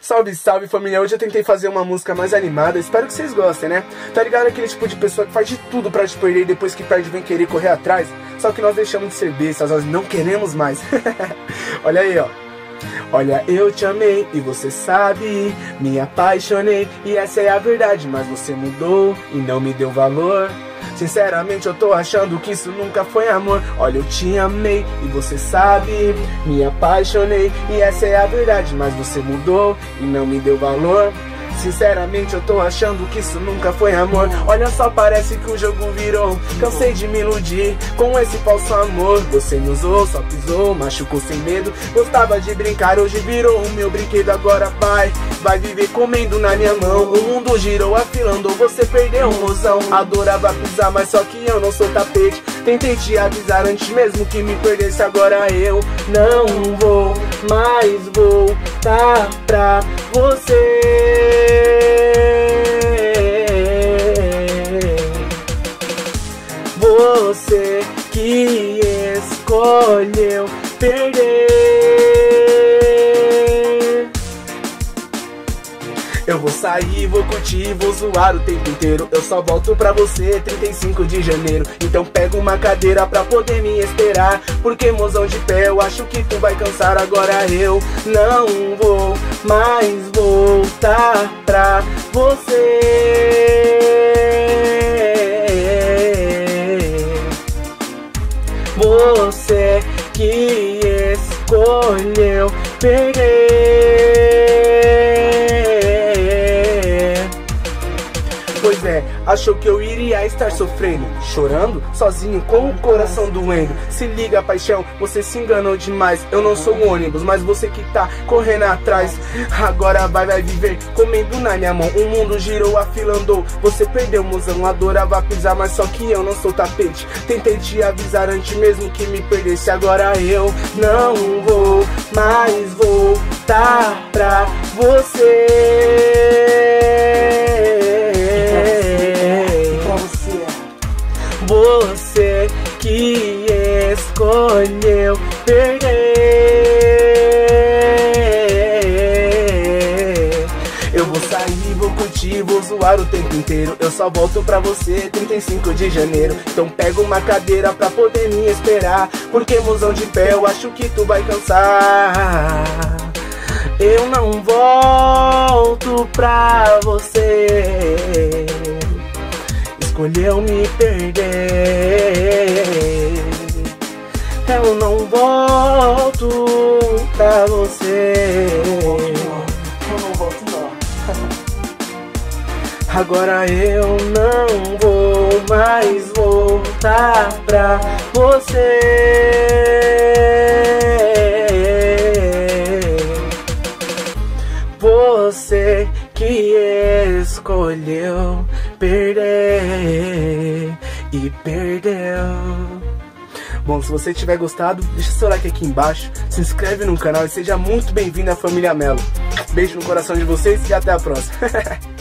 Salve, salve família, hoje eu tentei fazer uma música mais animada, espero que vocês gostem, né? Tá ligado aquele tipo de pessoa que faz de tudo pra te perder e depois que perde vem querer correr atrás? Só que nós deixamos de ser bestas, nós não queremos mais. Olha aí, ó. Olha, eu te amei e você sabe, me apaixonei e essa é a verdade, mas você mudou e não me deu valor. Sinceramente eu tô achando que isso nunca foi amor. Olha, eu te amei e você sabe, me apaixonei e essa é a verdade, mas você mudou e não me deu valor. Sinceramente eu tô achando que isso nunca foi amor. Olha só, parece que o jogo virou. Cansei de me iludir com esse falso amor. Você me usou, só pisou, machucou sem medo. Gostava de brincar, hoje virou o meu brinquedo. Agora vai viver comendo na minha mão. O mundo girou afilando, você perdeu um mozão. Adorava pisar, mas só que eu não sou tapete. Tentei te avisar antes mesmo que me perdesse. Agora eu não vou mais voltar pra você. Você que escolheu perder. Eu vou sair, vou curtir, vou zoar o tempo inteiro. Eu só volto pra você 35 de janeiro. Então pega uma cadeira pra poder me esperar, porque mozão de pé eu acho que tu vai cansar. Agora eu não vou mais voltar pra você. Você que escolheu perder. Pois é, achou que eu iria estar sofrendo, chorando, sozinho com o coração doendo. Se liga, paixão, você se enganou demais. Eu não sou um ônibus, mas você que tá correndo atrás. Agora vai viver comendo na minha mão. O mundo girou, a fila andou. Você perdeu, mozão, adorava pisar, mas só que eu não sou tapete. Tentei te avisar antes mesmo que me perdesse. Agora eu não vou mais voltar pra você. Você que escolheu perder. Eu vou sair, vou curtir, vou zoar o tempo inteiro. Eu só volto pra você 35 de janeiro. Então pega uma cadeira pra poder me esperar, porque mozão de pé eu acho que tu vai cansar. Eu não volto pra você. Escolheu me perder. Eu não volto pra você. Eu não volto não. Agora eu não vou mais voltar pra você. Você que escolheu perder e perdeu. Bom, se você tiver gostado, deixa seu like aqui embaixo, se inscreve no canal e seja muito bem-vindo à família Melo. Beijo no coração de vocês e até a próxima.